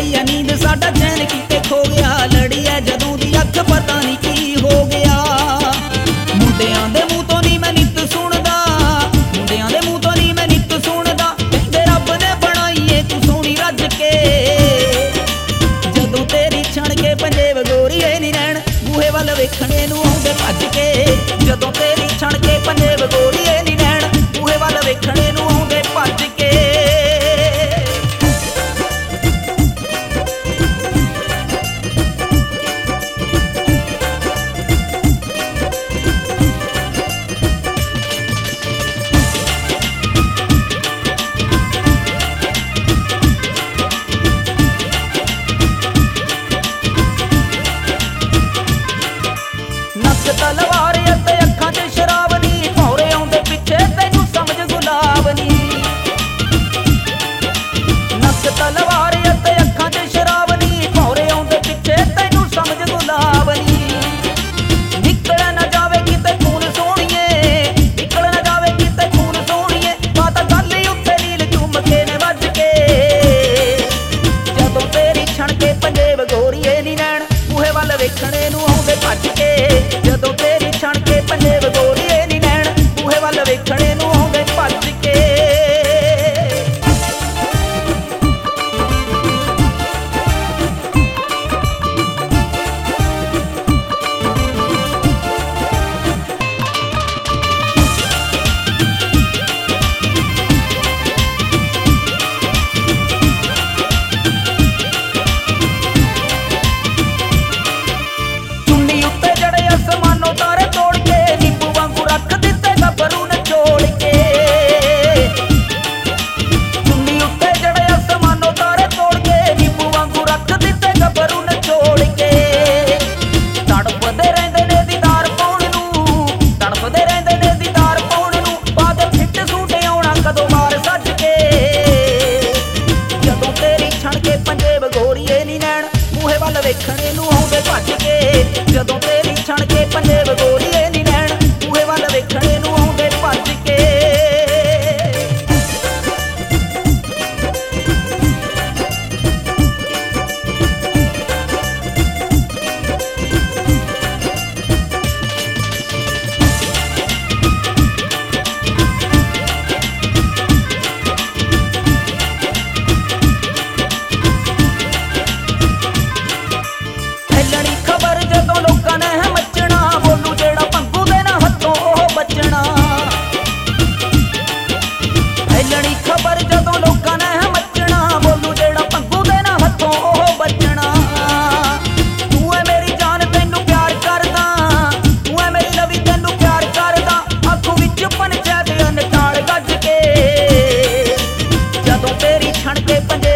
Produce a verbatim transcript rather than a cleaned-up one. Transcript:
ਗਈ ਆ ਨੀਂਦ ਸਾਡਾ ਚੈਨ ਕਿਤੇ ਖੋ ਗਿਆ। ਲੜੀ ਐ ਜਦੋਂ ਦੀ ਅੱਖ ਪਤਾ ਨਹੀਂ ਕੀ ਹੋ ਗਿਆ। ਮੁੰਡਿਆਂ ਦੇ ਮੂੰਹ ਤੋਂ ਨਹੀਂ ਮੈਂ ਨਿੱਤ ਸੁਣਦਾ, ਮੁੰਡਿਆਂ ਦੇ ਮੂੰਹ ਤੋਂ ਨਹੀਂ ਮੈਂ ਨਿੱਤ ਸੁਣਦਾ। ਕਹਿੰਦੇ ਰੱਬ ਨੇ ਬਣਾਈ ਏ ਤੂੰ ਸੋਹਣੀ ਰੱਜ ਕੇ। ਜਦੋਂ ਤੇਰੀ ਛਣ ਕੇ ਪੰਜੇਬ ਗੋਰੀਏ ਨੀ ਨੈਣ ਬੂਹੇ ਵੱਲ ਵੇਖਣੇ ਨੂੰ ਆਉਂਦੇ ਭੱਜ ਕੇ। ਜਦੋਂ ਤੇਰੀ ਛਣ ਕੇ ਪੰਜੇਬ ਗੋਰੀਏ ਨੀ ਨੈਣ ਬੂਹੇ ਵੱਲ ਵੇਖਣੇ ਨੂੰ ਆਉਂਦੇ ਭੱਜ ਕੇ। ਨੱਕ ਤਲਵਾਰ ਅਤੇ ਅੱਖਾਂ 'ਚ ਸ਼ਰਾਬ ਨੀ, ਭੌਰੇ ਆਉਂਦੇ ਪਿੱਛੇ ਤੈਨੂੰ ਸਮਝ ਗੁਲਾਬ ਨੀ। ਨੱਕ ਤਲਵਾਰ ਅਤੇ ਅੱਖਾਂ 'ਚ ਸ਼ਰਾਬ ਨੀ, ਭੌਰੇ ਆਉਂਦੇ ਪਿੱਛੇ ਤੈਨੂੰ ਸਮਝ ਗੁਲਾਬ ਨੀ। ਨਿਕਲ ਨਾ ਜਾਵੇ ਕਿਤੇ ਖੂਨ ਸੋਹਣੀਏ, ਨਿਕਲ ਨਾ ਜਾਵੇ ਕਿਤੇ ਖੂਨ ਸੋਹਣੀਏ। ਬਾਤ ਗੱਲ ਈ ਉੱਥੇ ਨੀਲ ਝੁੰਮ ਕੇ ਨੇ ਵੱਜ ਕੇ। ਜਦੋਂ ਤੇਰੀ ਛਣ ਕੇ ਪੰਜੇਬ ਗੋਰੀਏ ਨੀ ਨੈਣ ਬੂਹੇ ਵੱਲ ਵੇਖਣੇ ਨੂੰ ਆਉਂਦੇ ਭੱਜ ਕੇ। ਜਦੋਂ ਤੇਰੀ ਛਣ ਕੇ ਪੰਜੇਬ ਗੋਰੀਏ ਨੀ ਨੈਣ ਬੂਹੇ ਵੱਲ ਵੇਖਣੇ ਨੂੰ ਆਉਂਦੇ ਭੱਜ ਕੇ। ਚੁੰਨੀ ਉੱਤੇ ਜੜੇ ਅਸਮਾਨੋਂ ਤਾਰੇ ਤੋੜ ਕੇ, ਨਿੰਬੂ ਵਾਂਗੂ ਰੱਖ ਦਿੱਤੇ ਗੱਭਰੂ ਨੇ ਜੋੜ ਕੇ। ਚੁੰਨੀ ਉੱਤੇ ਜੜੇ ਅਸਮਾਨੋਂ ਤਾਰੇ ਤੋੜ ਕੇ, ਨਿੰਬੂ ਵਾਂਗੂ ਰੱਖ ਦਿੱਤੇ ਗੱਭਰੂ ਨੇ ਜੋੜ ਕੇ। ਤੜਪਦੇ ਰਹਿੰਦੇ ਨੇ ਦੀਦਾਰ ਪਾਉਣ ਨੂੰ, ਤੜਪਦੇ ਰਹਿੰਦੇ ਨੇ ਦੀਦਾਰ ਪਾਉਣ ਨੂੰ। ਬਾਅਦ ਫਿੱਟ ਸੂਟ ਆਉਣਾ ਕਦੋਂ ਮਾਰ ਸੱਜ ਕੇ। ਜਦੋਂ ਤੇਰੀ ਛਣ ਕੇ ਪੰਜੇਬ ਗੋਰੀਏ ਨੀ ਨੈਣ ਬੂਹੇ ਵੱਲ ਵੇਖਣੇ ਨੂੰ ਆਉਂਦੇ ਭੱਜ ਕੇ। ਜਦੋਂ ਤੇਰੀ ਛਣ ਕੇ ਪੰਜੇਬ ਗੋਰੀਏ ਨੀ ਨੈਣ ਬੂਹੇ ਵੱਲ ਵੇਖਣੇ ਨੂੰ ਆਉਂਦੇ ਭੱਜ ਕੇ। ਫੈਲਣੀ ਖਬਰ ਜਦੋਂ ਲੋਕਾਂ ਨੇ ਹੈ ਮੱਚਣਾ, ਬੋਲੂ ਜਿਹੜਾ ਭੰਗੂ ਦੇ ਨਾ ਹੱਥੋਂ ਉਹ ਬਚਣਾ। ਫੈਲਣੀ ਖਬਰ ਜਦੋਂ ਲੋਕਾਂ ਨੇ ਹੈ ਮੱਚਣਾ, ਬੋਲੂ ਜਿਹੜਾ ਭੰਗੂ ਦੇ ਨਾ ਹੱਥੋਂ ਉਹ ਬਚਣਾ। ਤੂੰ ਐ ਮੇਰੀ ਜਾਨ ਤੈਨੂੰ ਪਿਆਰ ਕਰਦਾ, ਤੂੰ ਐ ਮੇਰੀ ਲਵੀ ਤੈਨੂੰ ਪਿਆਰ ਕਰਦਾ। ਅੱਖੋਂ ਵਿੱਚ ਪੰਚੈਤ ਅਨਚਾਲ ਗੱਜ ਕੇ। ਜਦੋਂ ਤੇਰੀ ਛਣ ਕੇ ਪੰਜੇ